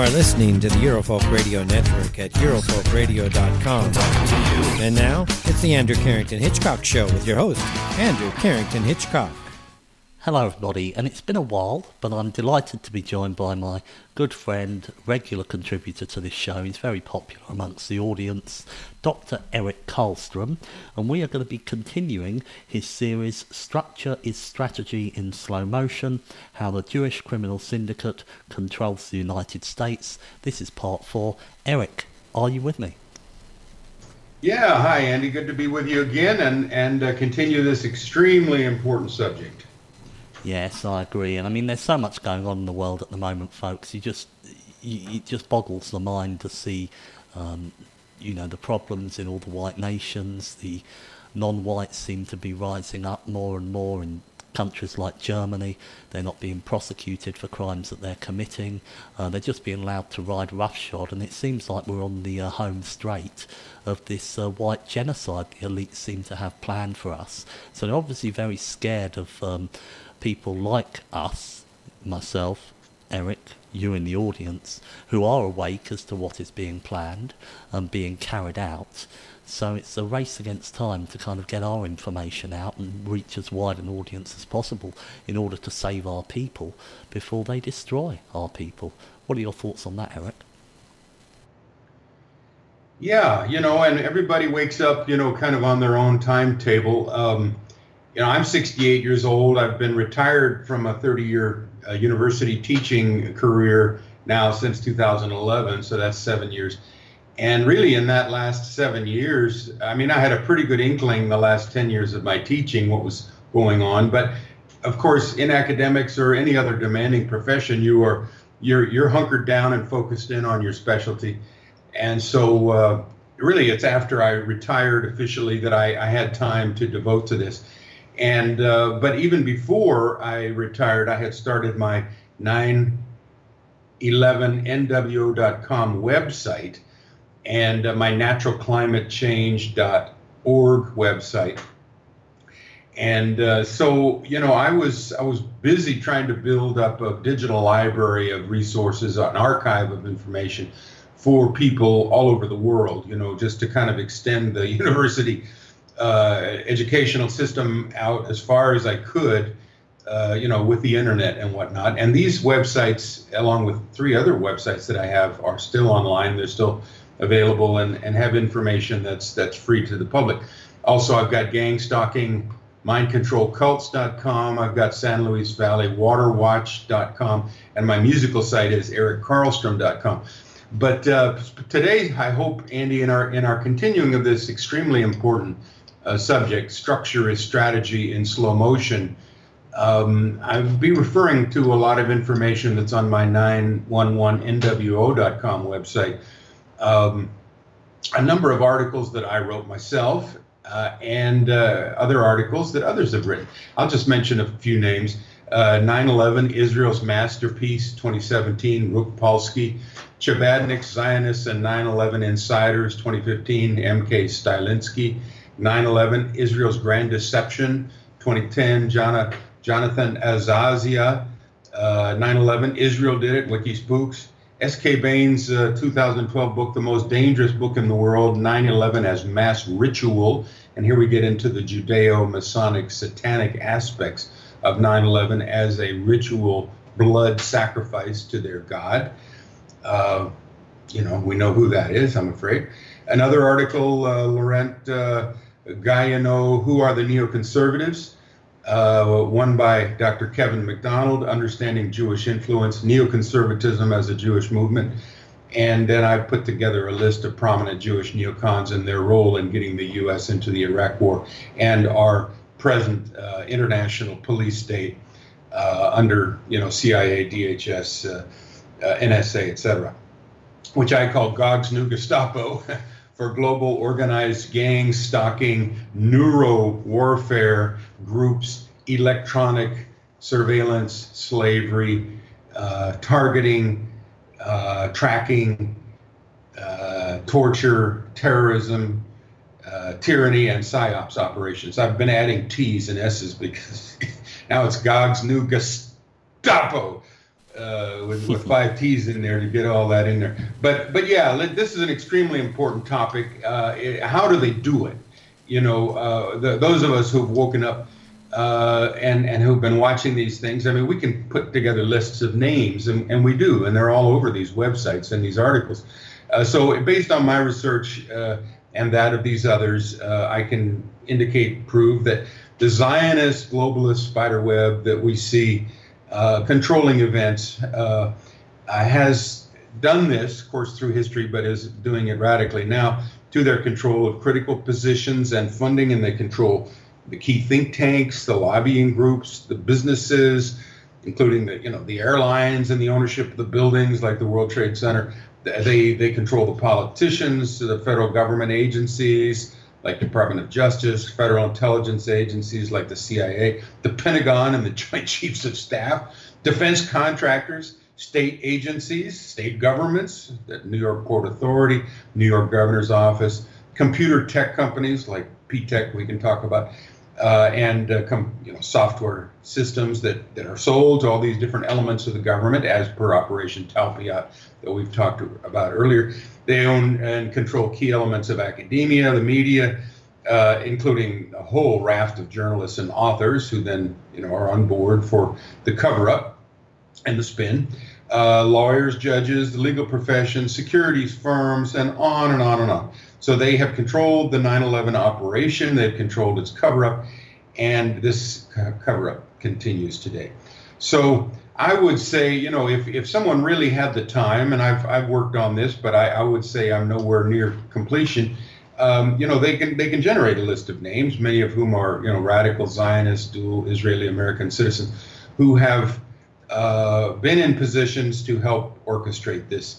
are listening to the Eurofolk Radio Network at eurofolkradio.com. And now, it's the Andrew Carrington Hitchcock Show with your host, Andrew Carrington Hitchcock. Hello everybody, and it's been a while, but I'm delighted to be joined by my good friend, regular contributor to this show. He's very popular amongst the audience, Dr. Erik Karlstrom, and we are going to be continuing his series, Structure is Strategy in Slow Motion, How the Jewish Criminal Syndicate Controls the United States. This is part 4. Erik, are you with me? Yeah, hi Andy, good to be with you again and continue this extremely important subject. Yes, I agree. And I mean, there's so much going on in the world at the moment, folks. It just boggles the mind to see, the problems in all the white nations. The non-whites seem to be rising up more and more in countries like Germany. They're not being prosecuted for crimes that they're committing. They're just being allowed to ride roughshod. And it seems like we're on the home straight of this white genocide the elites seem to have planned for us. So they're obviously very scared of people like us, myself, Erik, you in the audience, who are awake as to what is being planned and being carried out. So it's a race against time to kind of get our information out and reach as wide an audience as possible in order to save our people before they destroy our people. What are your thoughts on that, Erik? Yeah, and everybody wakes up, kind of on their own timetable. I'm 68 years old. I've been retired from a 30-year university teaching career now since 2011, so that's 7 years. And really in that last 7 years, I had a pretty good inkling the last 10 years of my teaching what was going on. But of course, in academics or any other demanding profession, you're hunkered down and focused in on your specialty. And so really it's after I retired officially that I had time to devote to this. And but even before I retired, I had started my 911nwo.com website and my naturalclimatechange.org website. And so, I was busy trying to build up a digital library of resources, an archive of information for people all over the world, just to kind of extend the university educational system out as far as I could, with the internet and whatnot. And these websites, along with 3 other websites that I have, are still online. They're still available and have information that's free to the public. Also, I've got gang stalking, mindcontrolcults.com. I've got San Luis Valley waterwatch.com, and my musical site is erikkarlstrom.com. But today, I hope, Andy, in our continuing of this extremely important subject, structure is strategy in slow motion, I'll be referring to a lot of information that's on my 911nwo.com website. A number of articles that I wrote myself and other articles that others have written. I'll just mention a few names. 9/11, Israel's Masterpiece, 2017, Rook Palsky. Chabadniks, Zionists, and 9/11 Insiders, 2015, M.K. Stylinski. 9/11, Israel's Grand Deception, 2010, Jonathan Azazia. 9/11, Israel Did It, WikiSpooks. S.K. Bain's 2012 book, The Most Dangerous Book in the World, 9/11 as Mass Ritual. And here we get into the Judeo-Masonic satanic aspects of 9/11 as a ritual blood sacrifice to their God. We know who that is, I'm afraid. Another article, Laurent Guyano, Who Are the Neoconservatives? One by Dr. Kevin MacDonald, Understanding Jewish Influence, Neoconservatism as a Jewish Movement. And then I put together a list of prominent Jewish neocons and their role in getting the U.S. into the Iraq War and our present international police state under, CIA, DHS, NSA, etc., which I call Gog's New Gestapo for global organized gang stalking, neuro warfare groups, electronic surveillance, slavery, targeting, tracking, torture, terrorism, tyranny, and psyops operations. I've been adding T's and S's because now it's Gog's New Gestapo. with 5 T's in there to get all that in there. But yeah, this is an extremely important topic. How do they do it? You know, those of us who've woken up and who've been watching these things, I mean, we can put together lists of names, and we do, and they're all over these websites and these articles. So based on my research and that of these others, I can prove that the Zionist globalist spider web that we see controlling events has done this, of course, through history, but is doing it radically now to their control of critical positions and funding, and they control the key think tanks, the lobbying groups, the businesses, including the airlines and the ownership of the buildings like the World Trade Center. They control the politicians, the federal government agencies like Department of Justice, federal intelligence agencies like the CIA, the Pentagon and the Joint Chiefs of Staff, defense contractors, state agencies, state governments, the New York Port Authority, New York Governor's Office, computer tech companies like P-Tech we can talk about, and software systems that are sold to all these different elements of the government as per Operation Talpiot that we've talked about earlier. They own and control key elements of academia, the media, including a whole raft of journalists and authors who then are on board for the cover-up and the spin. Lawyers, judges, the legal profession, securities firms, and on and on and on. So they have controlled the 9/11 operation, they've controlled its cover-up, and this cover-up continues today. So I would say, if someone really had the time, and I've worked on this, but I would say I'm nowhere near completion, they can generate a list of names, many of whom are, radical Zionist, dual Israeli-American citizens who have been in positions to help orchestrate this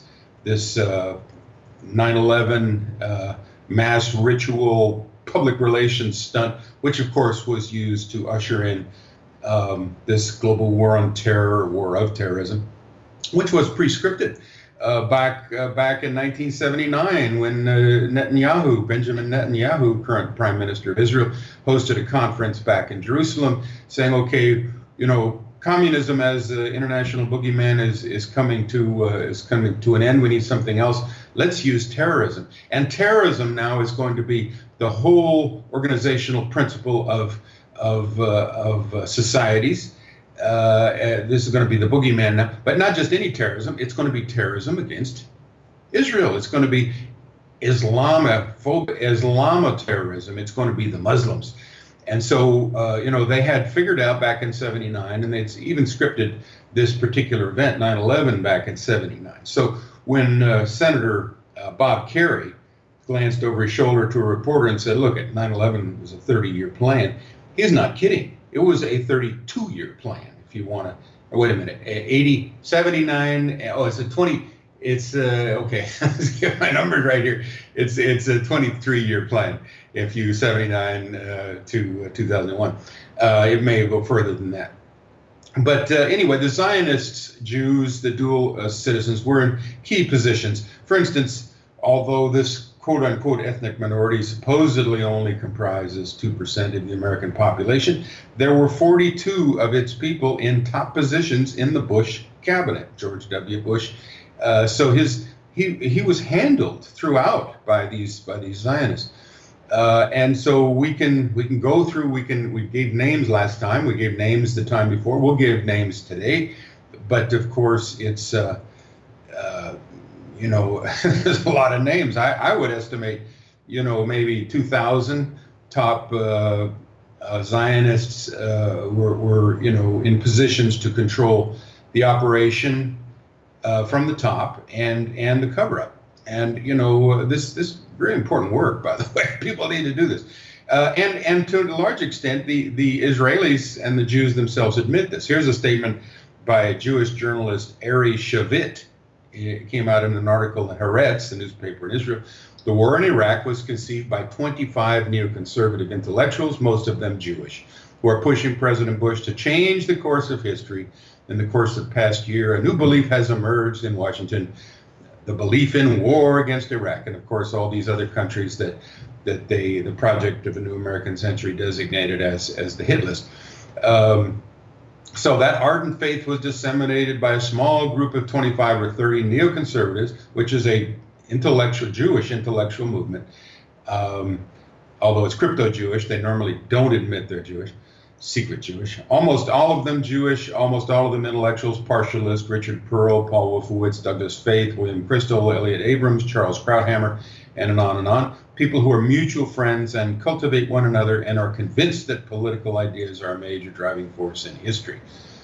9/11 mass ritual public relations stunt, which of course was used to usher in this global war on terror, war of terrorism, which was prescripted back in 1979 when Benjamin Netanyahu, current Prime Minister of Israel, hosted a conference back in Jerusalem saying, okay, communism as an international boogeyman is coming to an end. We need something else. Let's use terrorism. And terrorism now is going to be the whole organizational principle of societies. This is going to be the boogeyman now, but not just any terrorism. It's going to be terrorism against Israel. It's going to be Islamotterrorism. It's going to be the Muslims. And so, they had figured out back in 79, and they'd even scripted this particular event, 9/11, back in 79. So when Senator Bob Kerrey glanced over his shoulder to a reporter and said, look, 9/11 was a 30-year plan, he's not kidding. It was a 32-year plan, if you want to. Wait a minute, 80, 79, it's a 20, okay, let's get my numbers right here. It's a 23-year plan. If you 79 to 2001, it may go further than that. But anyway, the Zionists, Jews, the dual citizens were in key positions. For instance, although this quote-unquote ethnic minority supposedly only comprises 2% of the American population, there were 42 of its people in top positions in the Bush cabinet, George W. Bush. So he was handled throughout by these Zionists. And so we can go through, we gave names last time, we gave names the time before, we'll give names today, but of course it's, there's a lot of names. I would estimate, maybe 2,000 top Zionists were in positions to control the operation from the top and the cover-up. And, this very important work, by the way. People need to do this. And to a large extent, the Israelis and the Jews themselves admit this. Here's a statement by Jewish journalist Ari Shavit. It came out in an article in Haaretz, the newspaper in Israel. The war in Iraq was conceived by 25 neoconservative intellectuals, most of them Jewish, who are pushing President Bush to change the course of history. In the course of the past year, a new belief has emerged in Washington, the belief in war against Iraq, and of course all these other countries that the project of a new American century designated as the hit list. So that ardent faith was disseminated by a small group of 25 or 30 neoconservatives, which is a Jewish intellectual movement. Although it's crypto-Jewish, they normally don't admit they're Jewish, secret Jewish. Almost all of them Jewish, almost all of them intellectuals, partialists, Richard Pearl, Paul Wolfowitz, Douglas Faith, William Crystal, Elliot Abrams, Charles Krauthammer, and on and on. People who are mutual friends and cultivate one another and are convinced that political ideas are a major driving force in history.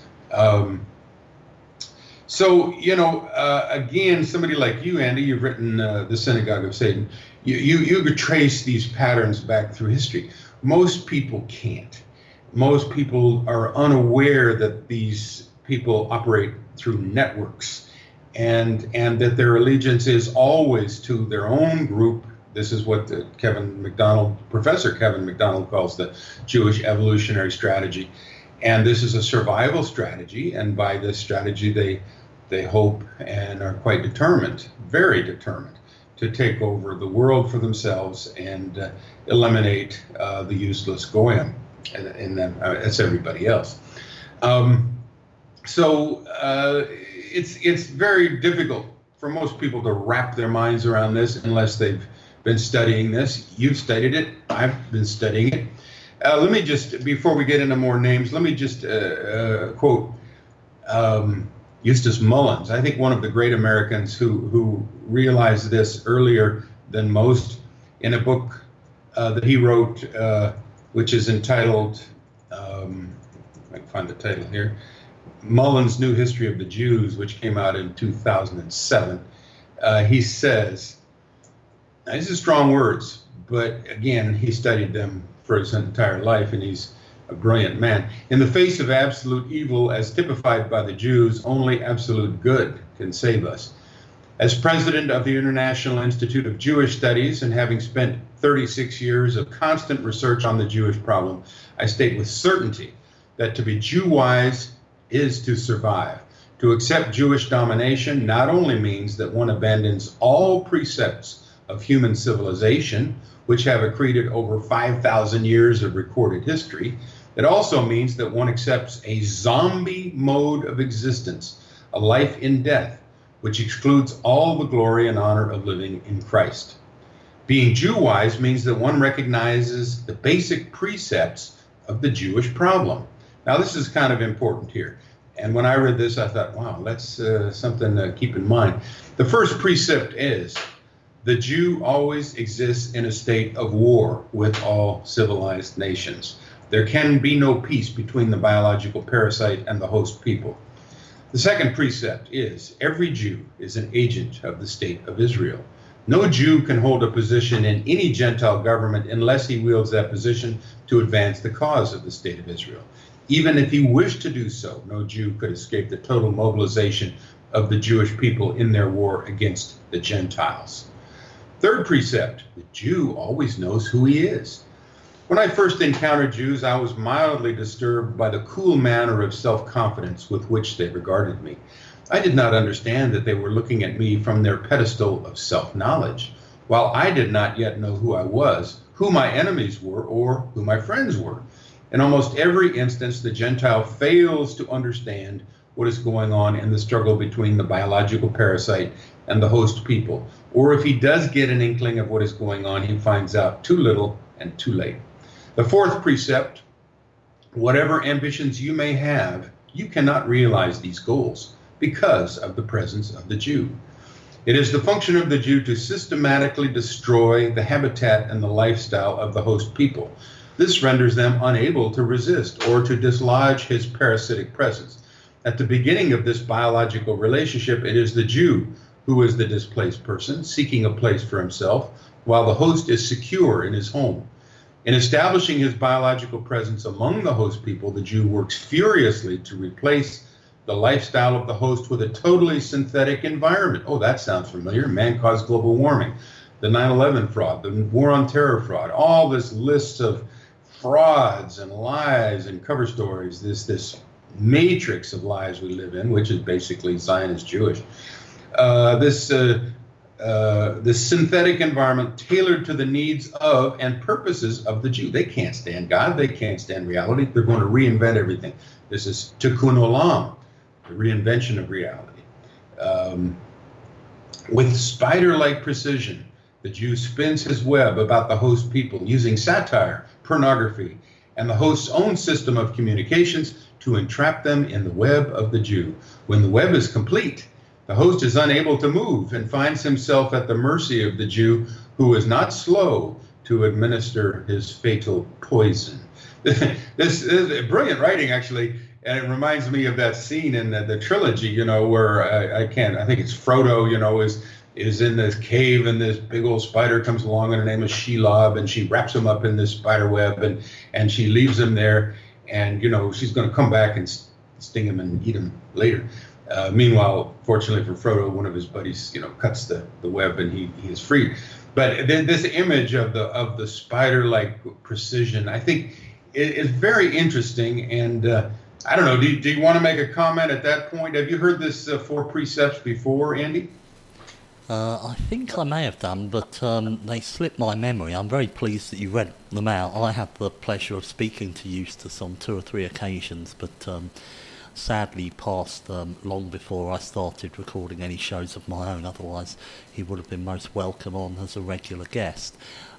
Again, somebody like you, Andy, you've written The Synagogue of Satan. You could trace these patterns back through history. Most people can't. Most people are unaware that these people operate through networks and that their allegiance is always to their own group. This is what Professor Kevin McDonald calls the Jewish evolutionary strategy. And this is a survival strategy. And by this strategy, they hope and are quite determined, very determined, to take over the world for themselves and eliminate the useless goyim in them. That's everybody else. It's very difficult for most people to wrap their minds around this unless they've been studying this. You've studied it. I've been studying it. Let me just, before we get into more names, let me just quote Eustace Mullins. I think one of the great Americans who realized this earlier than most, in a book that he wrote, which is entitled, I can find the title here, Mullins' New History of the Jews, which came out in 2007. He says, now, these are strong words, but again, he studied them for his entire life, and he's a brilliant man. In the face of absolute evil as typified by the Jews, only absolute good can save us. As president of the International Institute of Jewish Studies and having spent 36 years of constant research on the Jewish problem, I state with certainty that to be Jew-wise is to survive. To accept Jewish domination not only means that one abandons all precepts of human civilization, which have accreted over 5,000 years of recorded history, it also means that one accepts a zombie mode of existence, a life in death, which excludes all the glory and honor of living in Christ. Being Jew-wise means that one recognizes the basic precepts of the Jewish problem. Now, this is kind of important here. And when I read this, I thought, wow, that's something to keep in mind. The first precept is, the Jew always exists in a state of war with all civilized nations. There can be no peace between the biological parasite and the host people. The second precept is, every Jew is an agent of the state of Israel. No Jew can hold a position in any Gentile government unless he wields that position to advance the cause of the state of Israel. Even if he wished to do so, no Jew could escape the total mobilization of the Jewish people in their war against the Gentiles. Third precept, the Jew always knows who he is. When I first encountered Jews, I was mildly disturbed by the cool manner of self-confidence with which they regarded me. I did not understand that they were looking at me from their pedestal of self-knowledge, while I did not yet know who I was, who my enemies were, or who my friends were. In almost every instance, the Gentile fails to understand what is going on in the struggle between the biological parasite and the host people. Or if he does get an inkling of what is going on, he finds out too little and too late. The fourth precept, whatever ambitions you may have, you cannot realize these goals because of the presence of the Jew. It is the function of the Jew to systematically destroy the habitat and the lifestyle of the host people. This renders them unable to resist or to dislodge his parasitic presence. At the beginning of this biological relationship, it is the Jew who is the displaced person, seeking a place for himself, while the host is secure in his home. In establishing his biological presence among the host people, the Jew works furiously to replace the lifestyle of the host with a totally synthetic environment. Oh, that sounds familiar. Man-caused global warming, the 9/11 fraud, the war on terror fraud, all this list of frauds and lies and cover stories, this matrix of lies we live in, which is basically Zionist Jewish. This this synthetic environment tailored to the needs of and purposes of the Jew. They can't stand God. They can't stand reality. They're going to reinvent everything. This is tikkun olam, the reinvention of reality. With spider-like precision, the Jew spins his web about the host people using satire, pornography, and the host's own system of communications to entrap them in the web of the Jew. When the web is complete, the host is unable to move and finds himself at the mercy of the Jew, who is not slow to administer his fatal poison. This is brilliant writing, actually, and it reminds me of that scene in the trilogy, where I think it's Frodo, is in this cave, and this big old spider comes along, and her name is Shelob, and she wraps him up in this spider web, and she leaves him there, and she's going to come back and sting him and eat him later. Meanwhile, fortunately for Frodo, one of his buddies, cuts the web, and he is free. But then this image of the spider-like precision, I think, is very interesting. And I don't know. Do you want to make a comment at that point? Have you heard this 4 precepts before, Andy? I think I may have done, but they slipped my memory. I'm very pleased that you read them out. I had the pleasure of speaking to Eustace on 2 or 3 occasions, but sadly passed long before I started recording any shows of my own. Otherwise, he would have been most welcome on as a regular guest.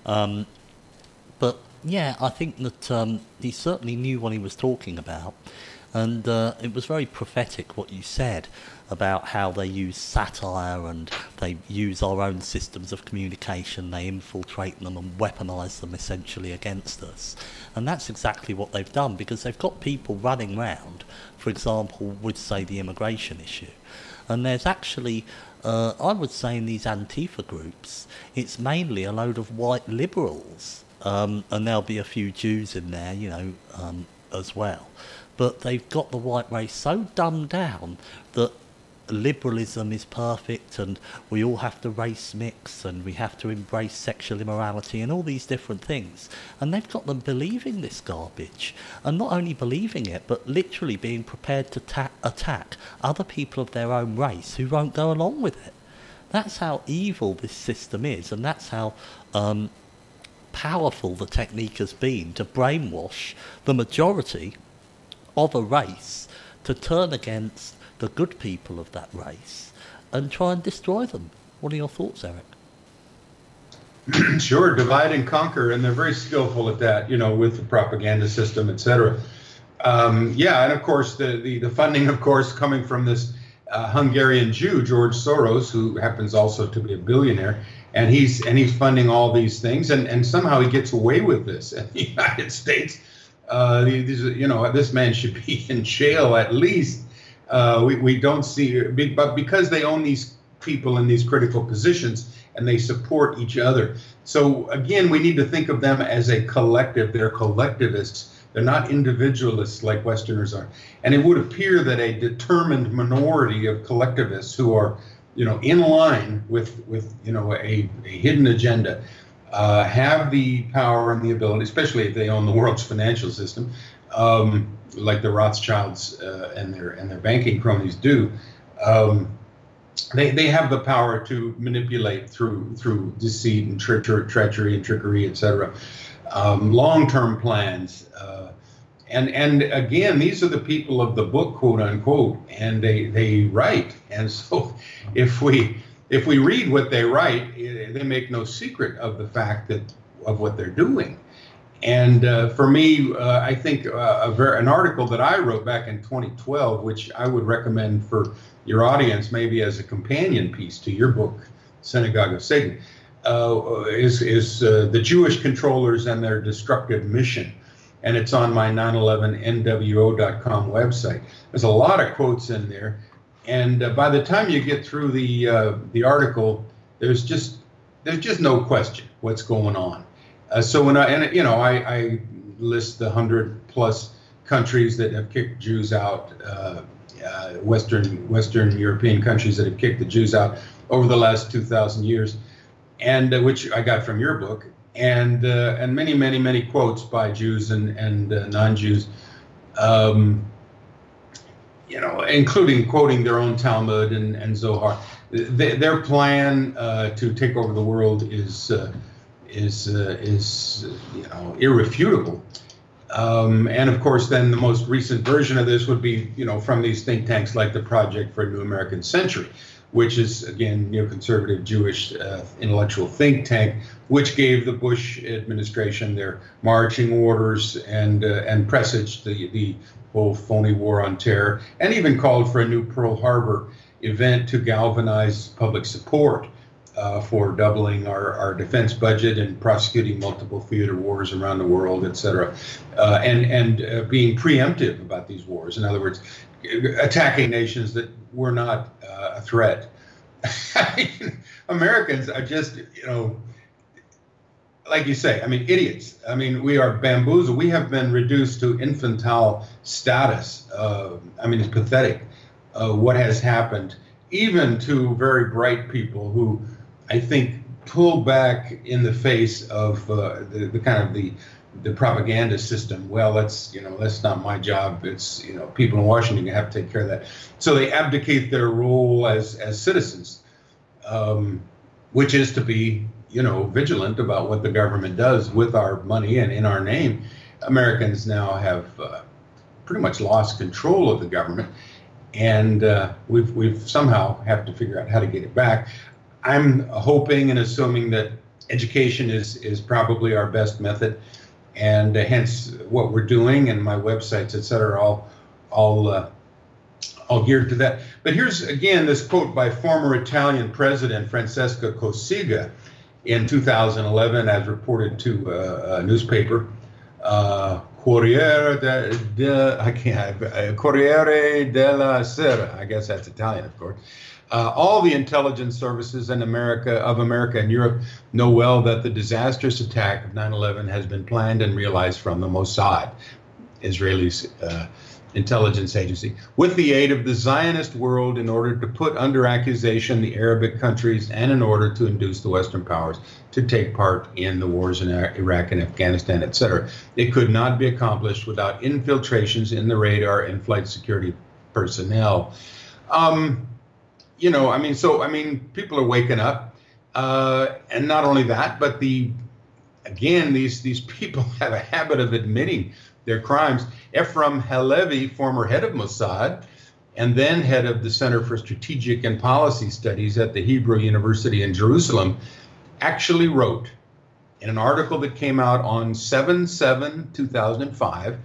But yeah, I think that he certainly knew what he was talking about, and it was very prophetic what you said about how they use satire and they use our own systems of communication, they infiltrate them and weaponize them essentially against us. And that's exactly what they've done, because they've got people running around, for example, with, say, the immigration issue. And there's actually, I would say in these Antifa groups, it's mainly a load of white liberals. And there'll be a few Jews in there, as well. But they've got the white race so dumbed down that liberalism is perfect and we all have to race mix and we have to embrace sexual immorality and all these different things. And they've got them believing this garbage. And not only believing it, but literally being prepared to attack other people of their own race who won't go along with it. That's how evil this system is, and that's how powerful the technique has been to brainwash the majority of a race to turn against the good people of that race and try and destroy them. What are your thoughts, Eric? Sure, divide and conquer, and they're very skillful at that, with the propaganda system, etc. And of course, the funding, of course, coming from this Hungarian Jew, George Soros, who happens also to be a billionaire, and he's funding all these things, and somehow he gets away with this in the United States. This man should be in jail at least. We don't see, but because they own these people in these critical positions and they support each other. So again, we need to think of them as a collective. They're collectivists. They're not individualists like Westerners are. And it would appear that a determined minority of collectivists who are, in line with a hidden agenda, have the power and the ability, especially if they own the world's financial system, like the Rothschilds and their banking cronies do. They have the power to manipulate through deceit and treachery and trickery, etc. Long-term plans. And again, these are the people of the book, quote unquote, and they write. And so if we read what they write, they make no secret of the fact of what they're doing. And for me, I think an article that I wrote back in 2012, which I would recommend for your audience, maybe as a companion piece to your book, Synagogue of Satan, is the Jewish controllers and their destructive mission. And it's on my 911nwo.com website. There's a lot of quotes in there. And by the time you get through the article, there's just no question what's going on. So when I list the 100+ countries that have kicked Jews out, Western European countries that have kicked the Jews out over the last 2,000 years, and which I got from your book, and many quotes by Jews and non-Jews. including quoting their own Talmud and Zohar. Their plan to take over the world is irrefutable. And of course, then the most recent version of this would be, from these think tanks like the Project for a New American Century, which is, again, neoconservative Jewish intellectual think tank, which gave the Bush administration their marching orders and presaged the whole phony war on terror, and even called for a new Pearl Harbor event to galvanize public support for doubling our defense budget and prosecuting multiple theater wars around the world, et cetera, and being preemptive about these wars. In other words, attacking nations that were not a threat. Americans are just, like you say, idiots. We are bamboozled. We have been reduced to infantile status. It's pathetic what has happened, even to very bright people who, I think, pull back in the face of the kind of the propaganda system. Well, that's not my job. It's, people in Washington have to take care of that. So they abdicate their role as citizens, which is to be, vigilant about what the government does with our money and in our name. Americans now have pretty much lost control of the government, and we've somehow have to figure out how to get it back. I'm hoping and assuming that education is probably our best method, and hence what we're doing, and my websites, et cetera, all geared to that. But here's again this quote by former Italian President Francesca Cossiga in 2011, as reported to a newspaper, Corriere della Sera. I guess that's Italian, of course. All the intelligence services in America and Europe know well that the disastrous attack of 9/11 has been planned and realized from the Mossad, Israeli's intelligence agency, with the aid of the Zionist world in order to put under accusation the Arabic countries and in order to induce the Western powers to take part in the wars in Iraq and Afghanistan, etc. It could not be accomplished without infiltrations in the radar and flight security personnel. People are waking up, and not only that, but these people have a habit of admitting their crimes. Ephraim Halevi, former head of Mossad, and then head of the Center for Strategic and Policy Studies at the Hebrew University in Jerusalem, actually wrote in an article that came out on 7/7/2005,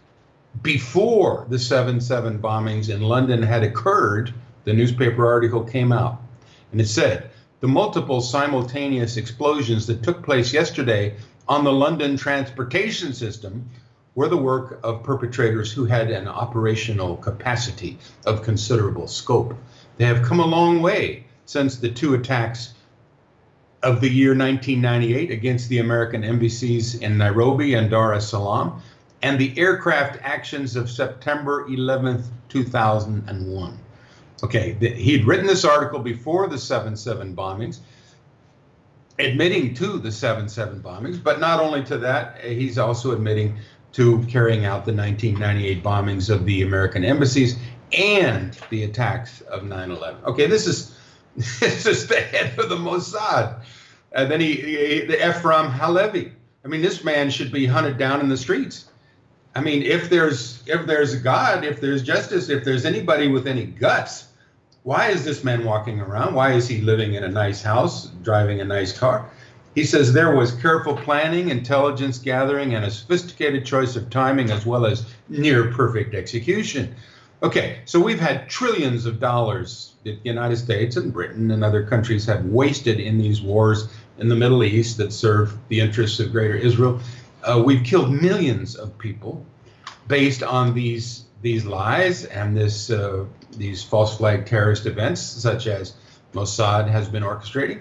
before the 7/7 bombings in London had occurred. The newspaper article came out, and it said, the multiple simultaneous explosions that took place yesterday on the London transportation system were the work of perpetrators who had an operational capacity of considerable scope. They have come a long way since the two attacks of the year 1998 against the American embassies in Nairobi and Dar es Salaam, and the aircraft actions of September 11th, 2001. Okay, he'd written this article before the 7/7 bombings, admitting to the 7/7 bombings, but not only to that, he's also admitting to carrying out the 1998 bombings of the American embassies and the attacks of 9/11. Okay, this is the head of the Mossad. And then the Ephraim Halevi. This man should be hunted down in the streets. If there's a God, if there's justice, if there's anybody with any guts, why is this man walking around? Why is he living in a nice house, driving a nice car? He says there was careful planning, intelligence gathering, and a sophisticated choice of timing, as well as near perfect execution. Okay, so we've had trillions of dollars that the United States and Britain and other countries have wasted in these wars in the Middle East that serve the interests of Greater Israel. We've killed millions of people based on these lies and these false flag terrorist events, such as Mossad has been orchestrating.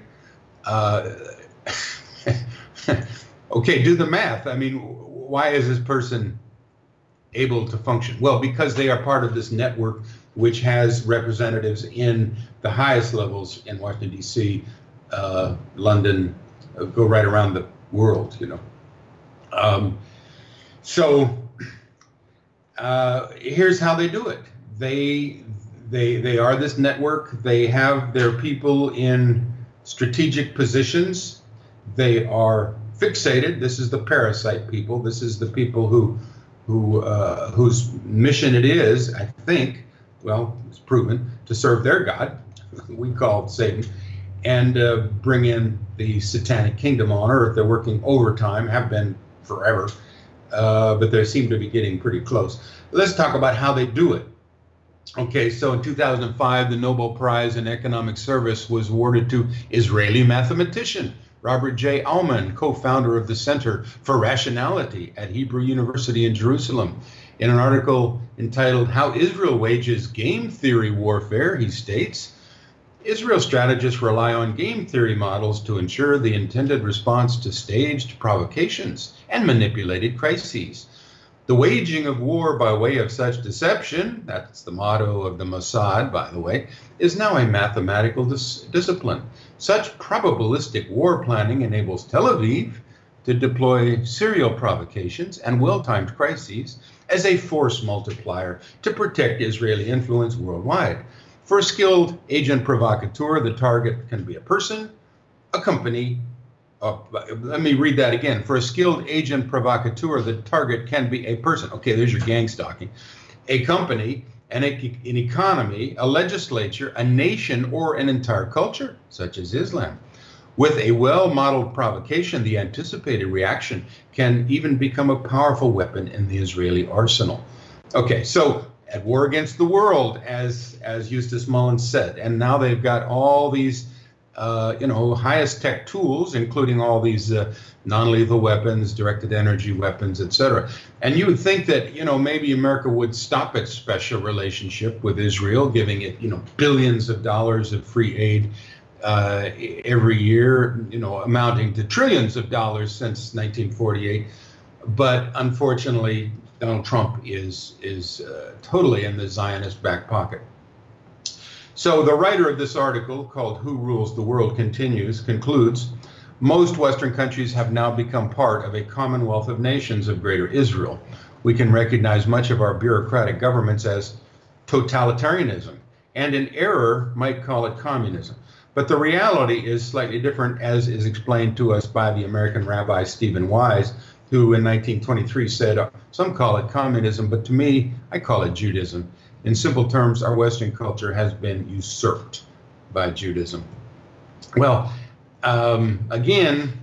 Okay, do the math. Why is this person able to function? Well, because they are part of this network which has representatives in the highest levels in Washington, D.C., London, go right around the world, So here's how they do it. They are this network. They have their people in strategic positions. They are fixated. This is the parasite people. This is the people whose mission it is, I think, well, it's proven, to serve their God, we call Satan, and bring in the satanic kingdom on earth. They're working overtime, have been forever, but they seem to be getting pretty close. Let's talk about how they do it. Okay, so in 2005, the Nobel Prize in Economic Service was awarded to Israeli mathematician Robert J. Aumann, co-founder of the Center for Rationality at Hebrew University in Jerusalem. In an article entitled "How Israel Wages Game Theory Warfare," he states, Israel strategists rely on game theory models to ensure the intended response to staged provocations and manipulated crises. The waging of war by way of such deception, that's the motto of the Mossad, by the way, is now a mathematical discipline. Such probabilistic war planning enables Tel Aviv to deploy serial provocations and well-timed crises as a force multiplier to protect Israeli influence worldwide. For a skilled agent provocateur, the target can be a person, a company. Let me read that again. For a skilled agent provocateur, the target can be a person. Okay, there's your gang stalking. A company, an economy, a legislature, a nation, or an entire culture, such as Islam. With a well-modeled provocation, the anticipated reaction can even become a powerful weapon in the Israeli arsenal. Okay, so at war against the world, as Eustace Mullins said, and now they've got all these highest tech tools, including all these non-lethal weapons, directed energy weapons, etc. And you would think that, maybe America would stop its special relationship with Israel, giving it, billions of dollars of free aid every year, amounting to trillions of dollars since 1948. But unfortunately, Donald Trump is totally in the Zionist back pocket. So the writer of this article, called "Who Rules the World," concludes, most Western countries have now become part of a commonwealth of nations of Greater Israel. We can recognize much of our bureaucratic governments as totalitarianism, and in error might call it communism. But the reality is slightly different, as is explained to us by the American rabbi Stephen Wise, who in 1923 said, some call it communism, but to me, I call it Judaism. In simple terms, our Western culture has been usurped by Judaism. Well, again,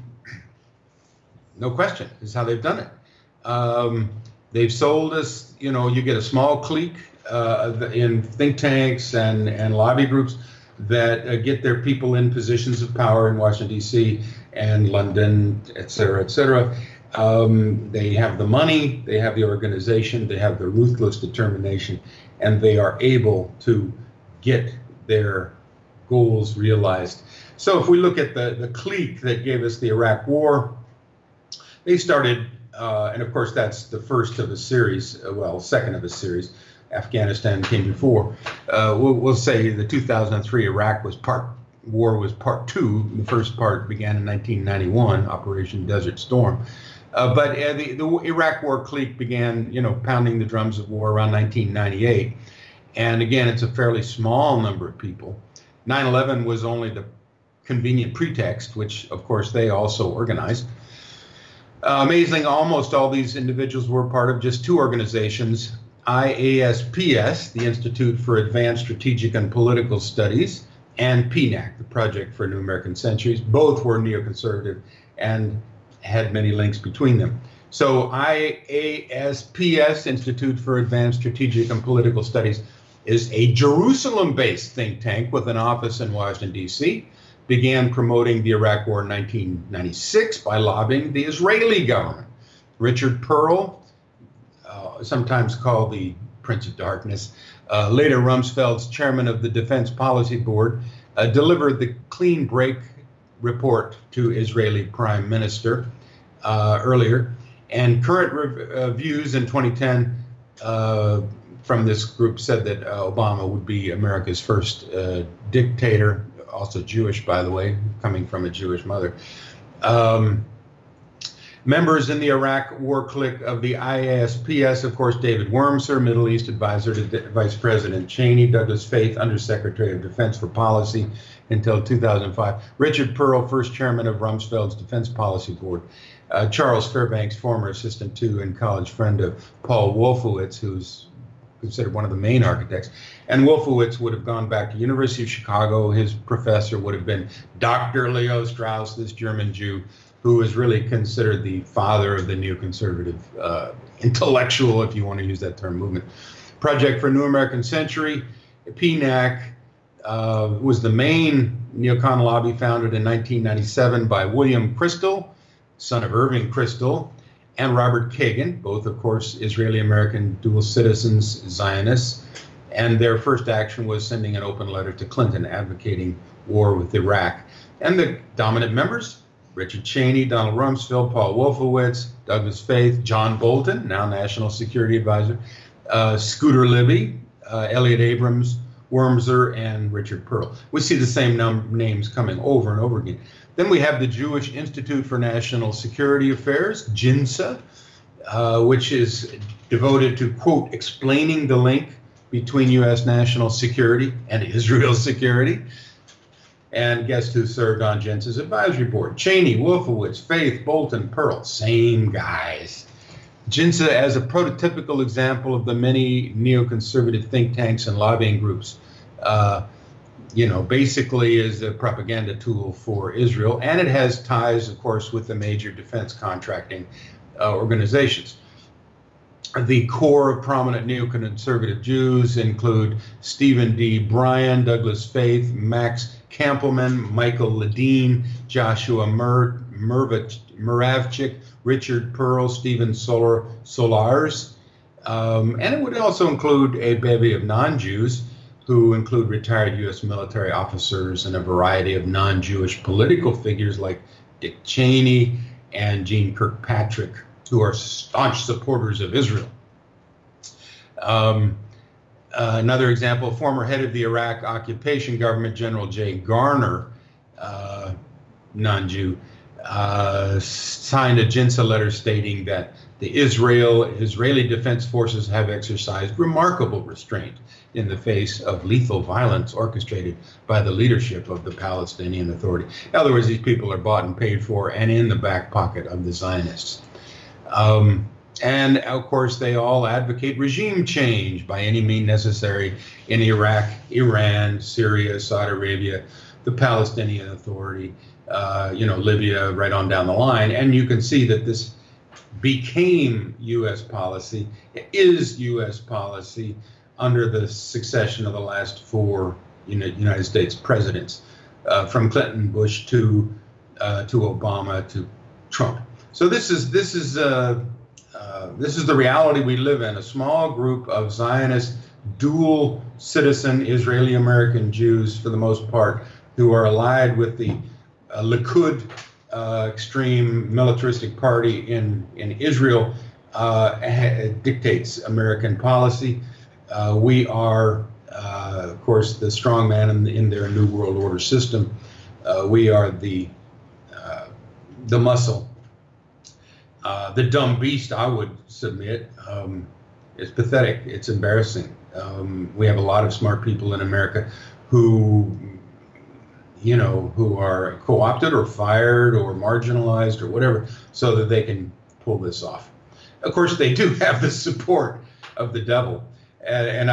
no question, this is how they've done it. They've sold us, you get a small clique in think tanks and lobby groups that get their people in positions of power in Washington, D.C. and London, et cetera, et cetera. They have the money, they have the organization, they have the ruthless determination, and they are able to get their goals realized. So if we look at the clique that gave us the Iraq War, they started, and of course that's the first of a series, second of a series. Afghanistan came before. We'll say the 2003 Iraq war was part two. The first part began in 1991, Operation Desert Storm. But the Iraq War clique began, pounding the drums of war around 1998. And again, it's a fairly small number of people. 9/11 was only the convenient pretext, which, of course, they also organized. Amazingly, almost all these individuals were part of just two organizations, IASPS, the Institute for Advanced Strategic and Political Studies, and PNAC, the Project for New American Centuries. Both were neoconservative and had many links between them. So IASPS, Institute for Advanced Strategic and Political Studies, is a Jerusalem-based think tank with an office in Washington, D.C., began promoting the Iraq War in 1996 by lobbying the Israeli government. Richard Pearl, sometimes called the Prince of Darkness, later Rumsfeld's chairman of the Defense Policy Board, delivered the clean break report to Israeli Prime Minister earlier. And current views in 2010 from this group said that Obama would be America's first dictator, also Jewish, by the way, coming from a Jewish mother. Members in the Iraq war clique of the IASPS, of course, David Wurmser, Middle East advisor to Vice President Cheney, Douglas Faith, Undersecretary of Defense for Policy until 2005, Richard Pearl, first chairman of Rumsfeld's Defense Policy Board, Charles Fairbanks, former assistant to and college friend of Paul Wolfowitz, who's considered one of the main architects. And Wolfowitz would have gone back to University of Chicago. His professor would have been Dr. Leo Strauss, this German Jew, who is really considered the father of the neoconservative intellectual, if you want to use that term, movement. Project for New American Century, PNAC, was the main neocon lobby founded in 1997 by William Kristol, son of Irving Kristol, and Robert Kagan, both, of course, Israeli-American dual citizens, Zionists. And their first action was sending an open letter to Clinton advocating war with Iraq. And the dominant members, Richard Cheney, Donald Rumsfeld, Paul Wolfowitz, Douglas Faith, John Bolton, now National Security Advisor, Scooter Libby, Elliot Abrams, Wurmser, and Richard Pearl. We see the same names coming over and over again. Then we have the Jewish Institute for National Security Affairs, JINSA, which is devoted to, quote, explaining the link between U.S. national security and Israel's security. And guess who served on JINSA's advisory board? Cheney, Wolfowitz, Faith, Bolton, Pearl, same guys. JINSA as a prototypical example of the many neoconservative think tanks and lobbying groups, basically is a propaganda tool for Israel. And it has ties, of course, with the major defense contracting organizations. The core of prominent neoconservative Jews include Stephen D. Bryan, Douglas Faith, Max Kampelman, Michael Ledeen, Joshua Muravchik, Richard Pearl, Stephen Solars. And it would also include a bevy of non-Jews who include retired U.S. military officers and a variety of non-Jewish political figures like Dick Cheney and Jeane Kirkpatrick, who are staunch supporters of Israel. Another example, former head of the Iraq occupation government, General J. Garner, non-Jew, signed a JINSA letter stating that the Israeli Defense Forces have exercised remarkable restraint in the face of lethal violence orchestrated by the leadership of the Palestinian Authority. In other words, these people are bought and paid for and in the back pocket of the Zionists. And of course, they all advocate regime change by any means necessary in Iraq, Iran, Syria, Saudi Arabia, the Palestinian Authority, Libya, right on down the line. And you can see that this became U.S. policy, is U.S. policy under the succession of the last four United States presidents, from Clinton, Bush to Obama to Trump. So this is the reality we live in. A small group of Zionist, dual citizen Israeli-American Jews, for the most part, who are allied with the Likud extreme militaristic party in Israel, dictates American policy. We are, of course, the strong man in their New World Order system. We are the muscle. The dumb beast, I would submit, is pathetic. It's embarrassing. We have a lot of smart people in America who are co-opted or fired or marginalized or whatever, so that they can pull this off. Of course, they do have the support of the devil, and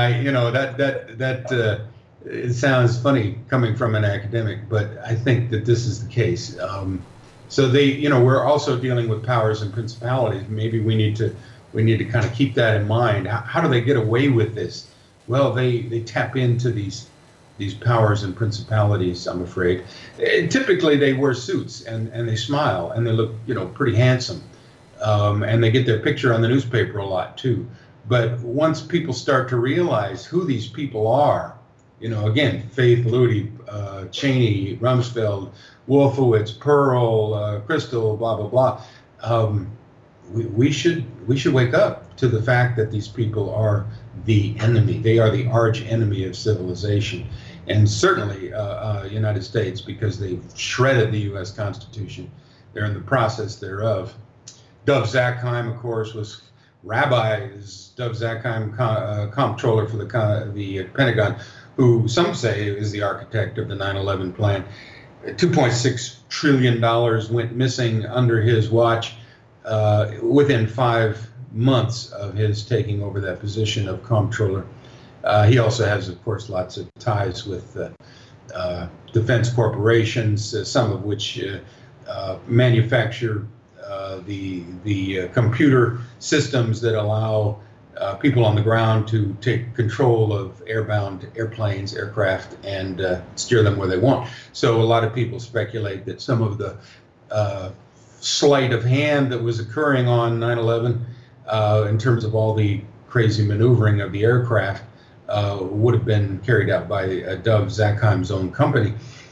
it sounds funny coming from an academic, but I think that this is the case. So we're also dealing with powers and principalities. Maybe we need to kind of keep that in mind. How do they get away with this? Well, they tap into these powers and principalities, I'm afraid. And typically they wear suits and they smile and they look, pretty handsome. And they get their picture on the newspaper a lot too. But once people start to realize who these people are, again, Faith, Ludi, Cheney, Rumsfeld, Wolfowitz, Pearl, Kristol, blah, blah, blah. We should wake up to the fact that these people are the enemy. They are the arch enemy of civilization, and certainly United States, because they've shredded the U.S. Constitution. They're in the process thereof. Dov Zakheim, of course, was Dov Zakheim, comptroller for the Pentagon, who some say is the architect of the 9/11 plan. $2.6 trillion went missing under his watch within 5 months of his taking over that position of comptroller. He also has, of course, lots of ties with defense corporations, some of which manufacture the computer systems that allow people on the ground to take control of aircraft, and steer them where they want. So a lot of people speculate that some of the sleight of hand that was occurring on 9/11 in terms of all the crazy maneuvering of the aircraft would have been carried out by Dov Zakheim's own company.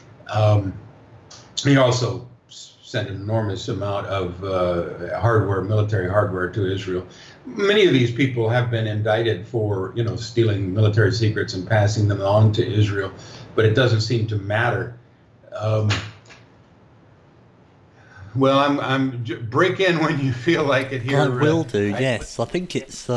He also sent an enormous amount of military hardware to Israel. Many of these people have been indicted for, stealing military secrets and passing them on to Israel, but it doesn't seem to matter. Well, I'm break in when you feel like it here. I will do. Yes, I think it's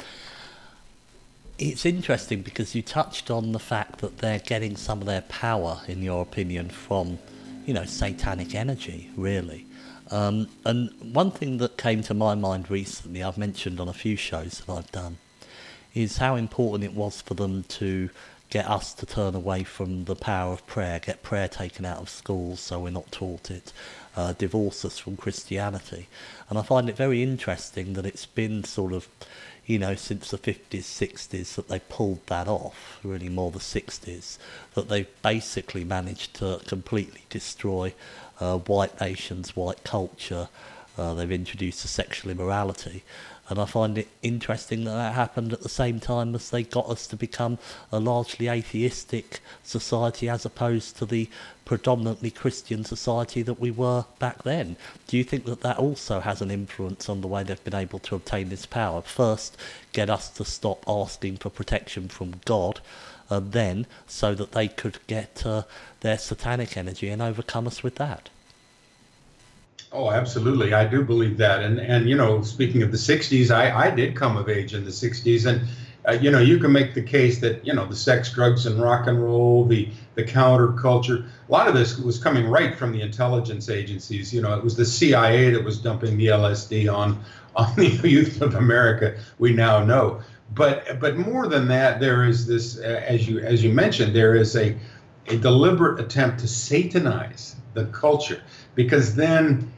interesting because you touched on the fact that they're getting some of their power, in your opinion, from satanic energy, really. And one thing that came to my mind recently, I've mentioned on a few shows that I've done, is how important it was for them to get us to turn away from the power of prayer, get prayer taken out of schools so we're not taught it, divorce us from Christianity. And I find it very interesting that it's been sort of, since the 50s, 60s that they pulled that off, really more the 60s, that they've basically managed to completely destroy white nations, white culture. They've introduced a sexual immorality. And I find it interesting that happened at the same time as they got us to become a largely atheistic society as opposed to the predominantly Christian society that we were back then. Do you think that also has an influence on the way they've been able to obtain this power? First, get us to stop asking for protection from God, and then so that they could get their satanic energy and overcome us with that. Oh, absolutely. I do believe that. And speaking of the 60s, I did come of age in the 60s. And, you can make the case that, the sex, drugs, and rock and roll, the counterculture, a lot of this was coming right from the intelligence agencies. It was the CIA that was dumping the LSD on the youth of America, we now know. But more than that, there is this, as you mentioned, there is a deliberate attempt to satanize the culture, because then,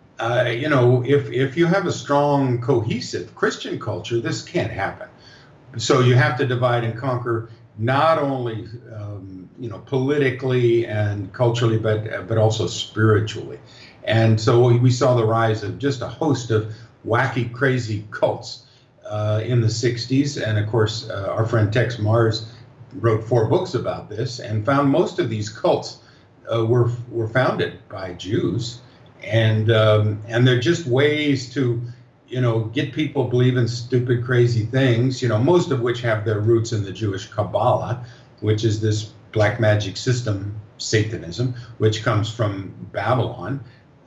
if you have a strong, cohesive Christian culture, this can't happen. So you have to divide and conquer, not only, politically and culturally, but also spiritually. And so we saw the rise of just a host of wacky, crazy cults in the 60s. And of course, our friend Tex Mars wrote 4 books about this and found most of these cults were founded by Jews. And they're just ways to, get people believing stupid, crazy things, most of which have their roots in the Jewish Kabbalah, which is this black magic system, Satanism, which comes from Babylon,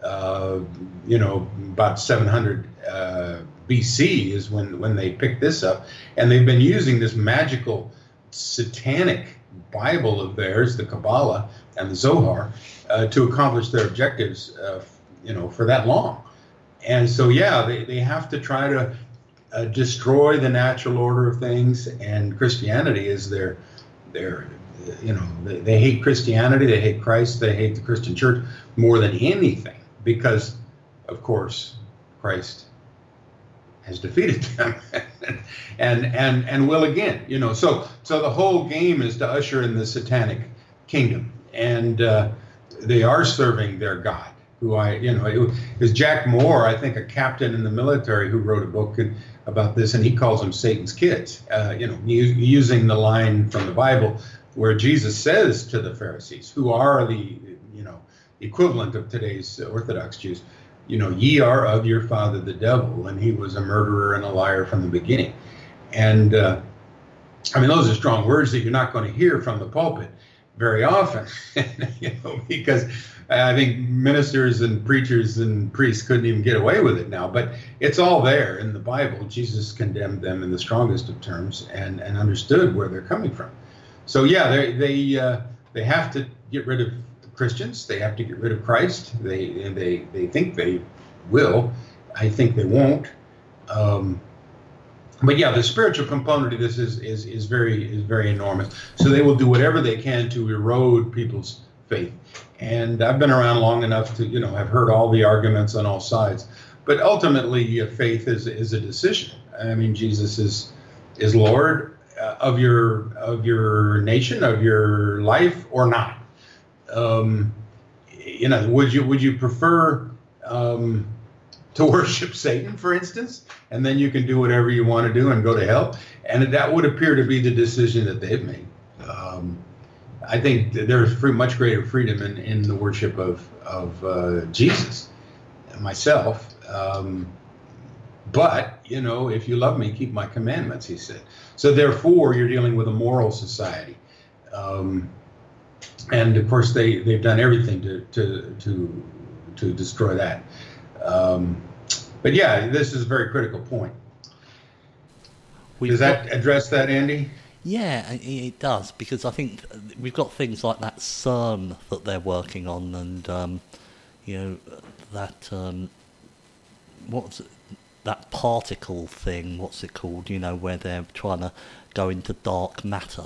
about 700 BC is when they picked this up. And they've been using this magical satanic Bible of theirs, the Kabbalah and the Zohar, to accomplish their objectives, for that long. And so, they have to try to destroy the natural order of things, and Christianity is they hate Christianity, they hate Christ, they hate the Christian church more than anything, because, of course, Christ has defeated them and will again, so the whole game is to usher in the satanic kingdom, and they are serving their God, who it was Jack Moore, I think, a captain in the military, who wrote a book about this, and he calls them Satan's kids, using the line from the Bible where Jesus says to the Pharisees, who are the equivalent of today's Orthodox Jews, ye are of your father the devil, and he was a murderer and a liar from the beginning. And those are strong words that you're not going to hear from the pulpit very often, because I think ministers and preachers and priests couldn't even get away with it now, but it's all there in the Bible. Jesus condemned them in the strongest of terms and understood where they're coming from. So yeah, they have to get rid of Christians. They have to get rid of Christ. They think they will. I think they won't. But yeah, the spiritual component of this is very enormous. So they will do whatever they can to erode people's faith. And I've been around long enough to, have heard all the arguments on all sides. But ultimately, faith is a decision. I mean, Jesus is Lord of your nation, of your life, or not. Would you prefer to worship Satan, for instance, and then you can do whatever you want to do and go to hell? And that would appear to be the decision that they've made. I think there's much greater freedom in the worship of Jesus, myself. But, if you love me, keep my commandments, he said. So therefore, you're dealing with a moral society. And of course, they've done everything to destroy that. But yeah, this is a very critical point. Does that address that, Andy? Yeah, it does, because I think we've got things like that CERN that they're working on, and that particle thing, what's it called, where they're trying to go into dark matter.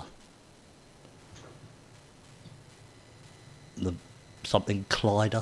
Something Collider.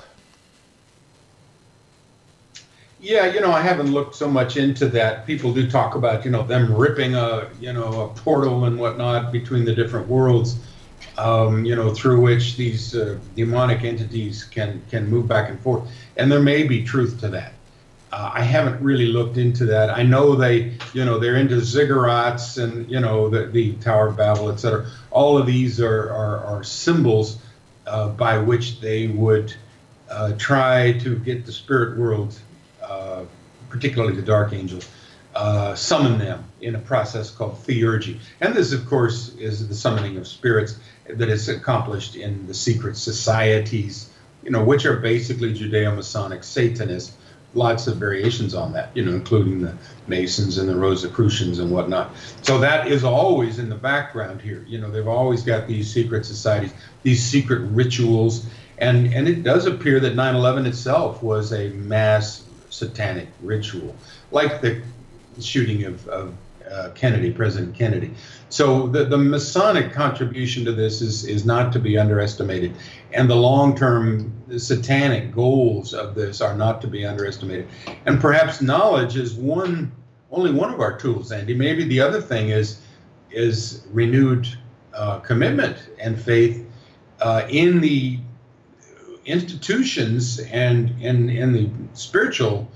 Yeah, I haven't looked so much into that. People do talk about, them ripping a portal and whatnot between the different worlds, through which these demonic entities can move back and forth. And there may be truth to that. I haven't really looked into that. I know they're into ziggurats and, the Tower of Babel, etc. All of these are symbols by which they would try to get the spirit world, particularly the dark angels, summon them in a process called theurgy. And this, of course, is the summoning of spirits that is accomplished in the secret societies, which are basically Judeo-Masonic Satanists. Lots of variations on that, including the Masons and the Rosicrucians and whatnot. So that is always in the background here. They've always got these secret societies, these secret rituals. And it does appear that 9/11 itself was a mass satanic ritual, like the shooting of Kennedy, President Kennedy. So the Masonic contribution to this is not to be underestimated. And the long-term satanic goals of this are not to be underestimated. And perhaps knowledge is only one of our tools, Andy. Maybe the other thing is renewed commitment and faith in the institutions and in the spiritual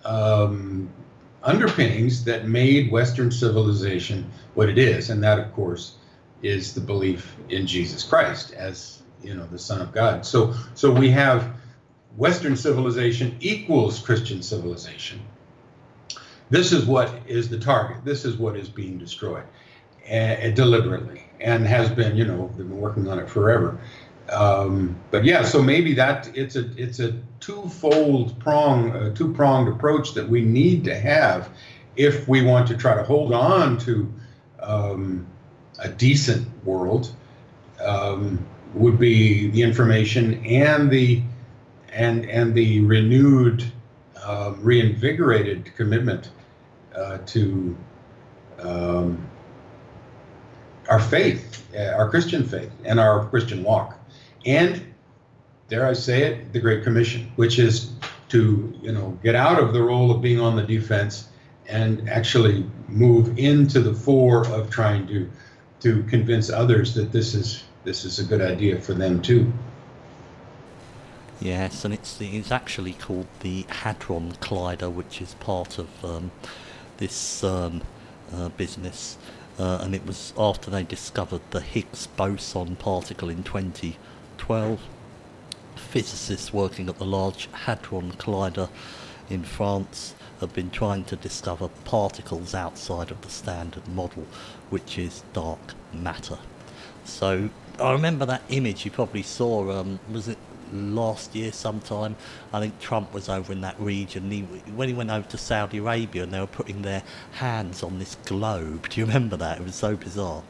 underpinnings that made Western civilization what it is. And that, of course, is the belief in Jesus Christ as, the Son of God. So we have Western civilization equals Christian civilization. This is what is the target. This is what is being destroyed deliberately, and has been, they've been working on it forever. But yeah, so maybe that it's a two-pronged approach that we need to have if we want to try to hold on to a decent world. Would be the information and the renewed, reinvigorated commitment to our faith, our Christian faith, and our Christian walk. And, dare I say it, the Great Commission, which is to, get out of the role of being on the defense and actually move into the fore of trying to convince others that this is a good idea for them too. Yes, and it's actually called the Hadron Collider, which is part of this CERN business. And it was after they discovered the Higgs boson particle in 2012. Physicists working at the Large Hadron Collider in France have been trying to discover particles outside of the standard model, which is dark matter. So I remember that image you probably saw, was it last year sometime, I think Trump was over in that region. When he went over to Saudi Arabia and they were putting their hands on this globe. Do you remember that? It was so bizarre.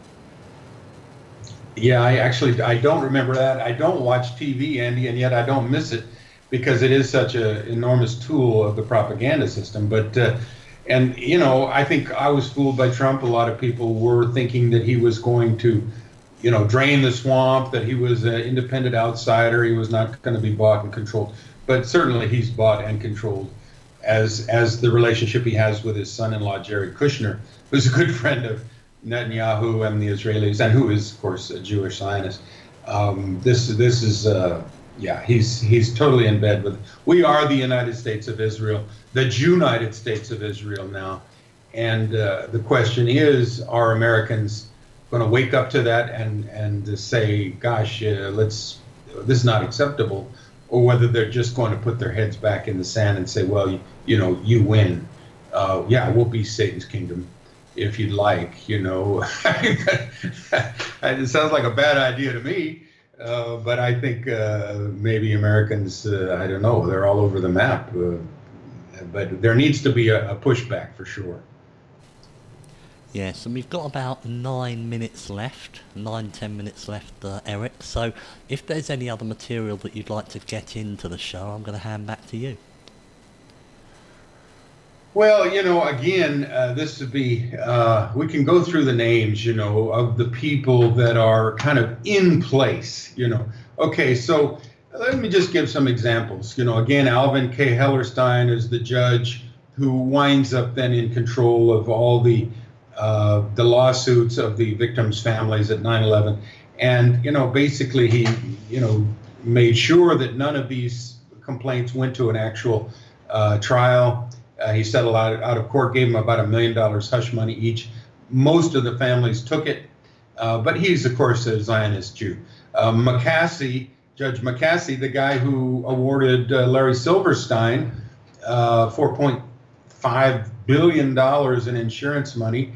Yeah, I don't remember that. I don't watch TV, Andy, and yet I don't miss it because it is such an enormous tool of the propaganda system. But, and, you know, I think I was fooled by Trump. A lot of people were thinking that he was going to, you know, drain the swamp, that he was an independent outsider. He was not going to be bought and controlled. But certainly he's bought and controlled, as the relationship he has with his son-in-law, Jared Kushner, who's a good friend of Netanyahu and the Israelis, and who is, of course, a Jewish Zionist. This is he's totally in bed with. We are the United States of Israel, the United States of Israel now, and the question is: are Americans going to wake up to that and say, "Gosh, this is not acceptable," or whether they're just going to put their heads back in the sand and say, "Well, you win. We'll be Satan's kingdom if you'd like." It sounds like a bad idea to me, but I think maybe Americans, I don't know, they're all over the map, but there needs to be a pushback for sure. Yes, and we've got about 9 minutes left, 10 minutes left, Eric. So if there's any other material that you'd like to get into the show, I'm going to hand back to you. Well, again, this would be, we can go through the names, of the people that are kind of in place, Okay, so let me just give some examples. Again, Alvin K. Hellerstein is the judge who winds up then in control of all the lawsuits of the victims' families at 9/11. And, basically he, made sure that none of these complaints went to an actual trial. He settled out of court, gave them about $1 million hush money each. Most of the families took it, but he's, of course, a Zionist Jew. Judge McCaskey, the guy who awarded Larry Silverstein $4.5 billion in insurance money,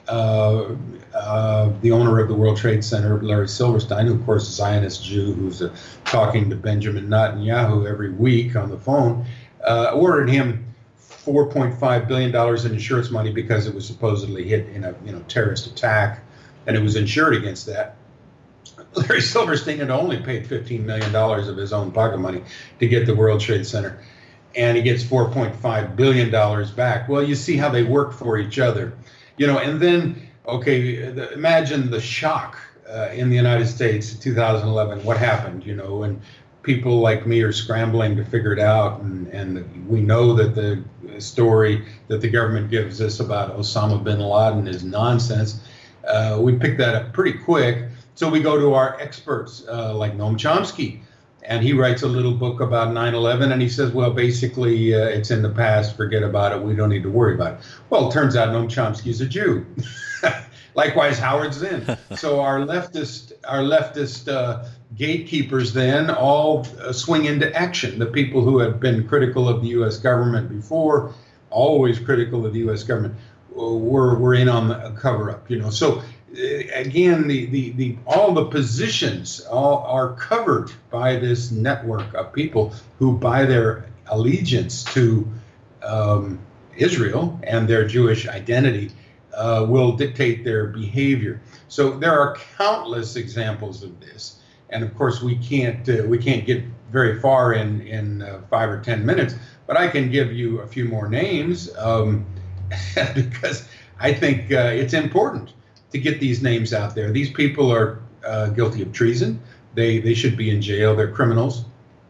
the owner of the World Trade Center, Larry Silverstein, who, of course, is a Zionist Jew who's talking to Benjamin Netanyahu every week on the phone, awarded him $4.5 billion in insurance money because it was supposedly hit in a terrorist attack, and it was insured against that. Larry Silverstein had only paid $15 million of his own pocket money to get the World Trade Center, and he gets $4.5 billion back. Well, you see how they work for each other, and then, imagine the shock in the United States in 2011, what happened, and people like me are scrambling to figure it out, and we know that the story that the government gives us about Osama bin Laden is nonsense. We pick that up pretty quick, so we go to our experts like Noam Chomsky, and he writes a little book about 9/11, and he says, well, basically, it's in the past, forget about it, we don't need to worry about it. Well, it turns out Noam Chomsky is a Jew. Likewise, Howard Zinn. So our leftist gatekeepers then all swing into action. The people who have been critical of the U.S. government before, always critical of the U.S. government, were in on the cover-up. So again, the all the positions are covered by this network of people who, by their allegiance to Israel and their Jewish identity, will dictate their behavior. So there are countless examples of this, and of course we can't get very far in 5 or 10 minutes. But I can give you a few more names because I think it's important to get these names out there. These people are guilty of treason. They should be in jail. They're criminals.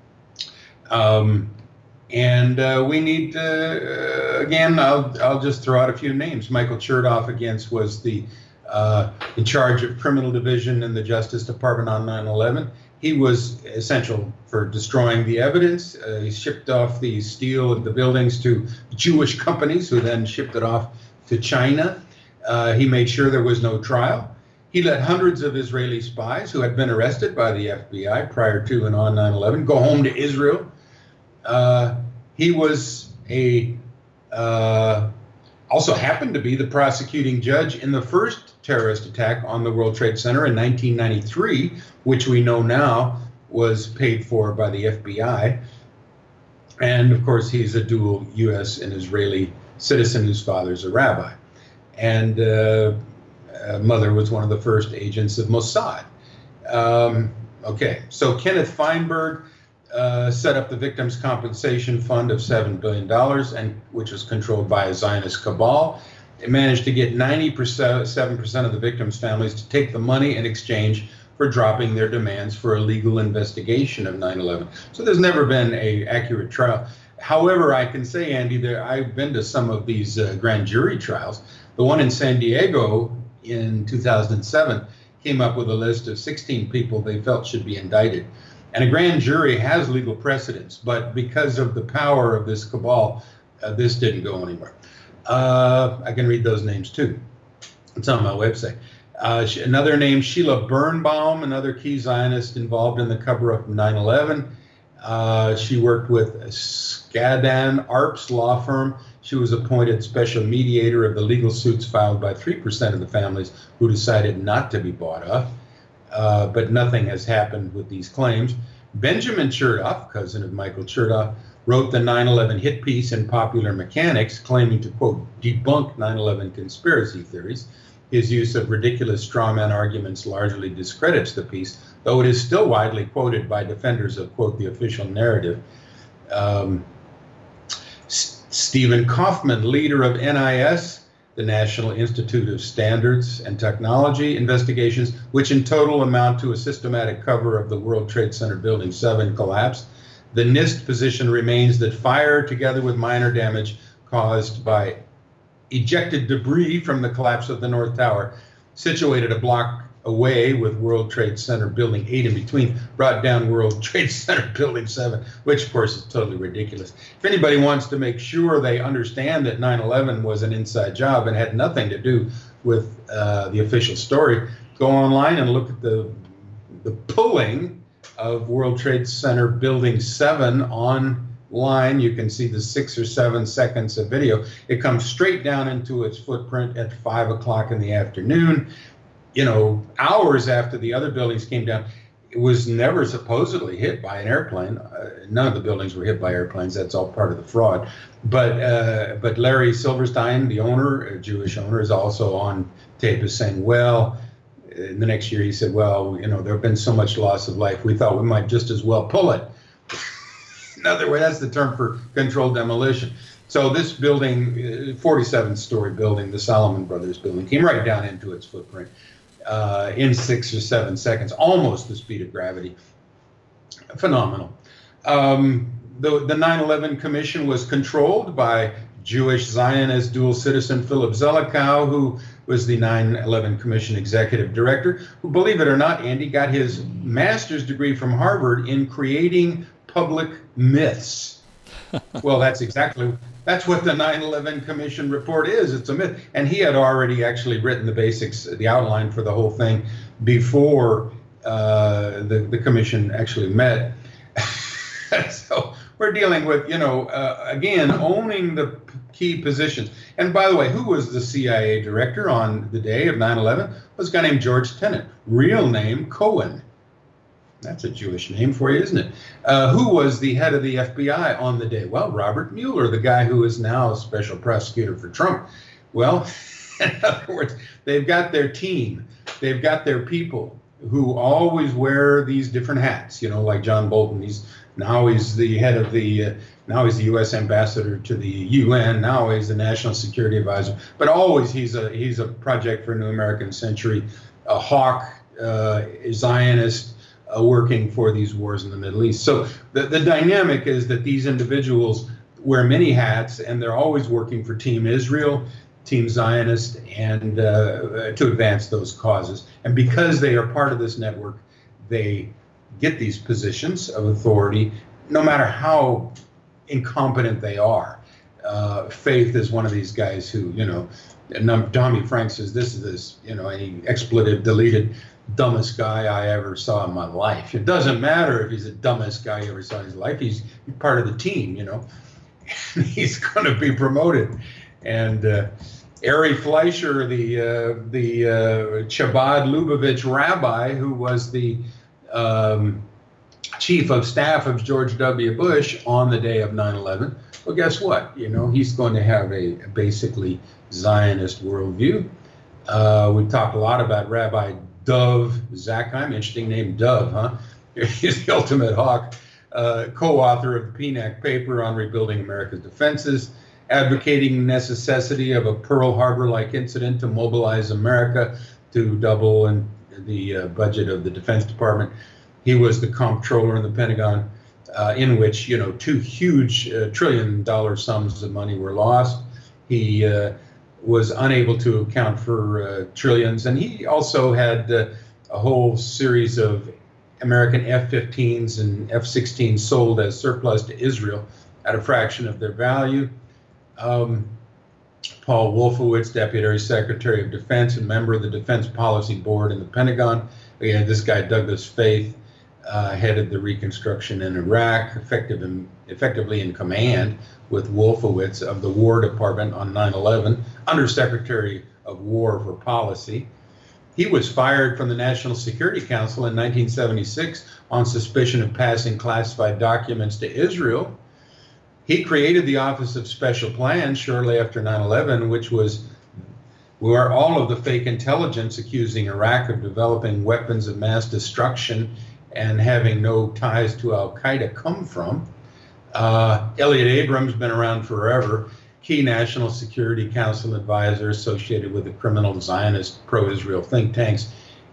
And we need, again, I'll just throw out a few names. Michael Chertoff, was the in charge of criminal division in the Justice Department on 9/11. He was essential for destroying the evidence. He shipped off the steel of the buildings to Jewish companies, who then shipped it off to China. He made sure there was no trial. He let hundreds of Israeli spies who had been arrested by the FBI prior to and on 9/11 go home to Israel. He was also happened to be the prosecuting judge in the first terrorist attack on the World Trade Center in 1993, which we know now was paid for by the FBI. And of course, he's a dual U.S. and Israeli citizen whose father's a rabbi. And mother was one of the first agents of Mossad. Okay, so Kenneth Feinberg set up the Victims' Compensation Fund of $7 billion, and which was controlled by a Zionist cabal. It managed to get 97% of the victims' families to take the money in exchange for dropping their demands for a legal investigation of 9/11. So there's never been an accurate trial. However, I can say, Andy, that I've been to some of these grand jury trials. The one in San Diego in 2007 came up with a list of 16 people they felt should be indicted. And a grand jury has legal precedence, but because of the power of this cabal, this didn't go anywhere. I can read those names too. It's on my website. Another name, Sheila Birnbaum, another key Zionist involved in the cover-up of 9/11. She worked with Skadden Arps law firm. She was appointed special mediator of the legal suits filed by 3% of the families who decided not to be bought off. But nothing has happened with these claims. Benjamin Chertoff, cousin of Michael Chertoff, wrote the 9/11 hit piece in Popular Mechanics, claiming to, quote, debunk 9/11 conspiracy theories. His use of ridiculous strawman arguments largely discredits the piece, though it is still widely quoted by defenders of, quote, the official narrative. Stephen Kaufman, leader of NIS, the National Institute of Standards and Technology investigations, which in total amount to a systematic cover of the World Trade Center Building 7 collapse. The NIST position remains that fire, together with minor damage caused by ejected debris from the collapse of the North Tower, situated a block away with World Trade Center Building 8 in between, brought down World Trade Center Building 7, which of course is totally ridiculous. If anybody wants to make sure they understand that 9/11 was an inside job and had nothing to do with the official story, go online and look at the pulling of World Trade Center Building 7 online. You can see the 6 or 7 seconds of video. It comes straight down into its footprint at 5 o'clock in the afternoon. You know, hours after the other buildings came down. It was never supposedly hit by an airplane. None of the buildings were hit by airplanes. That's all part of the fraud. But Larry Silverstein, the owner, a Jewish owner, is also on tape as saying, well, in the next year he said, well, you know, there have been so much loss of life, we thought we might just as well pull it. In other words, that's the term for controlled demolition. So this building, 47-story building, the Salomon Brothers building, came right down into its footprint in 6 or 7 seconds, almost the speed of gravity. Phenomenal. The 9/11 Commission was controlled by Jewish Zionist dual citizen Philip Zelikow, who was the 9/11 Commission executive director, who, believe it or not, Andy, got his master's degree from Harvard in creating public myths. Well, that's what the 9/11 Commission report is. It's a myth. And he had already actually written the basics, the outline for the whole thing before the commission actually met. So we're dealing with, again, owning the key positions. And by the way, who was the CIA director on the day of 9/11? Was a guy named George Tenet, real name Cohen. That's a Jewish name for you, isn't it? Who was the head of the FBI on the day? Well, Robert Mueller, the guy who is now a special prosecutor for Trump. Well, in other words, they've got their team. They've got their people who always wear these different hats, like John Bolton. He's the head of now he's the U.S. ambassador to the UN. Now he's the national security advisor. But always he's a Project for a New American Century, a hawk, a Zionist, working for these wars in the Middle East. So the dynamic is that these individuals wear many hats, and they're always working for Team Israel, Team Zionist, and to advance those causes. And because they are part of this network, they get these positions of authority, no matter how incompetent they are. Faith is one of these guys who, Tommy Frank says, this is any expletive deleted, dumbest guy I ever saw in my life. It doesn't matter if he's the dumbest guy you ever saw in his life. He's part of the team, He's going to be promoted. And Ari Fleischer, the Chabad Lubavitch rabbi, who was the chief of staff of George W. Bush on the day of 9/11. Well, guess what? He's going to have a basically Zionist worldview. We talked a lot about Rabbi Dov Zakheim, interesting name, Dov, huh? He's the ultimate hawk, co-author of the PNAC paper on rebuilding America's defenses, advocating the necessity of a Pearl Harbor-like incident to mobilize America to double the budget of the Defense Department. He was the comptroller in the Pentagon, in which, two huge trillion-dollar sums of money were lost. He was unable to account for trillions, and he also had a whole series of American F-15s and F-16s sold as surplus to Israel at a fraction of their value. Paul Wolfowitz, Deputy Secretary of Defense and member of the Defense Policy Board in the Pentagon. Again, this guy, Douglas Faith, headed the reconstruction in Iraq, effectively in command with Wolfowitz of the War Department on 9/11, Undersecretary of War for Policy. He was fired from the National Security Council in 1976 on suspicion of passing classified documents to Israel. He created the Office of Special Plans shortly after 9/11, which was where all of the fake intelligence accusing Iraq of developing weapons of mass destruction and having no ties to Al-Qaeda come from. Elliot Abrams, been around forever, key National Security Council advisor associated with the criminal Zionist pro-Israel think tanks,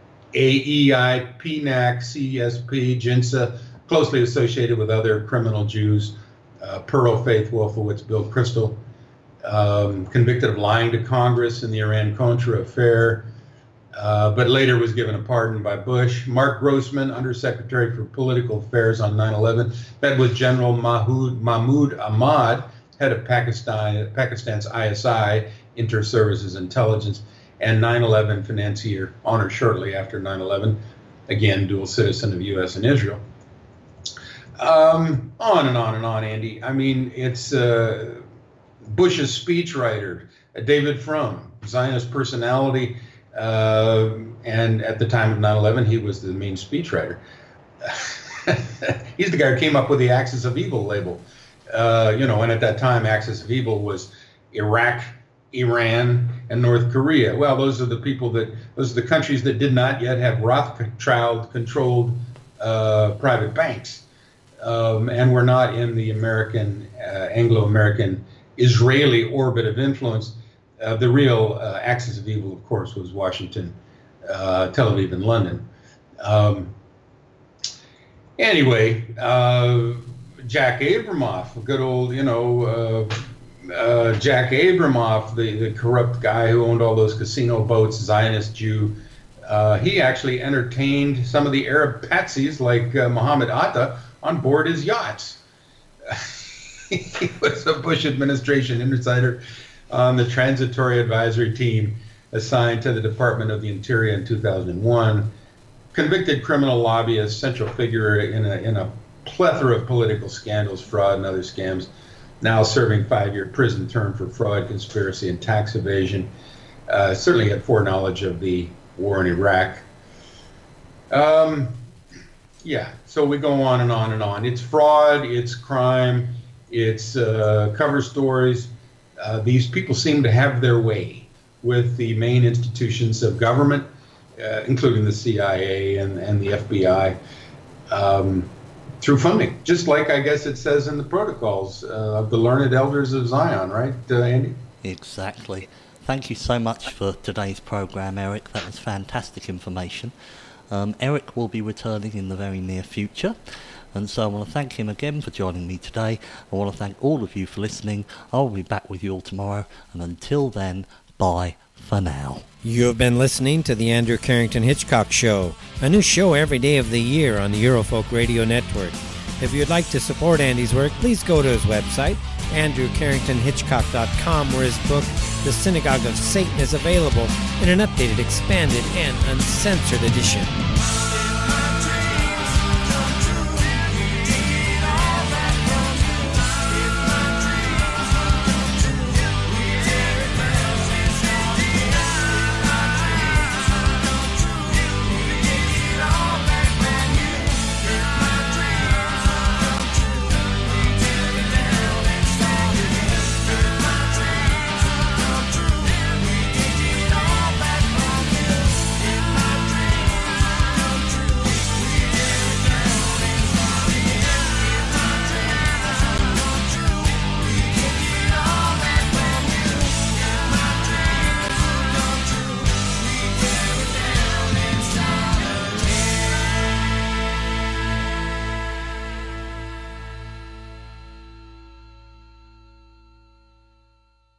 AEI, PNAC, CSP, JINSA, closely associated with other criminal Jews, Pearl Faith Wolfowitz, Bill Kristol, convicted of lying to Congress in the Iran-Contra affair, but later was given a pardon by Bush. Mark Grossman, Undersecretary for Political Affairs on 9/11, met with General Mahmoud Ahmad, head of Pakistan's ISI, Inter-Services Intelligence, and 9/11 financier, honored shortly after 9/11, again, dual citizen of U.S. and Israel. On and on and on, Andy. I mean, it's Bush's speechwriter, David Frum, Zionist personality, and at the time of 9/11, he was the main speechwriter. He's the guy who came up with the Axis of Evil label. And at that time, Axis of Evil was Iraq, Iran, and North Korea. Well, those are the countries that did not yet have Rothschild-controlled private banks, and were not in the Anglo-American Israeli orbit of influence. The real Axis of Evil, of course, was Washington, Tel Aviv, and London. Anyway, Jack Abramoff, good old, Jack Abramoff, the corrupt guy who owned all those casino boats, Zionist Jew, he actually entertained some of the Arab patsies like Mohammed Atta on board his yachts. He was a Bush administration insider on the transitory advisory team assigned to the Department of the Interior in 2001, convicted criminal lobbyist, central figure in a plethora of political scandals, fraud, and other scams, now serving 5-year prison term for fraud, conspiracy, and tax evasion. Certainly had foreknowledge of the war in Iraq. So we go on and on and on. It's fraud, it's crime, it's cover stories. These people seem to have their way with the main institutions of government, including the CIA and the FBI, through funding, just like I guess it says in the protocols of the learned elders of Zion, right, Andy? Exactly. Thank you so much for today's program, Eric. That was fantastic information. Eric will be returning in the very near future, and so I want to thank him again for joining me today. I want to thank all of you for listening. I'll be back with you all tomorrow, and until then, bye for now. You have been listening to the Andrew Carrington Hitchcock Show, a new show every day of the year on the Eurofolk Radio Network. If you'd like to support Andy's work, please go to his website, andrewcarringtonhitchcock.com, where his book, The Synagogue of Satan, is available in an updated, expanded, and uncensored edition.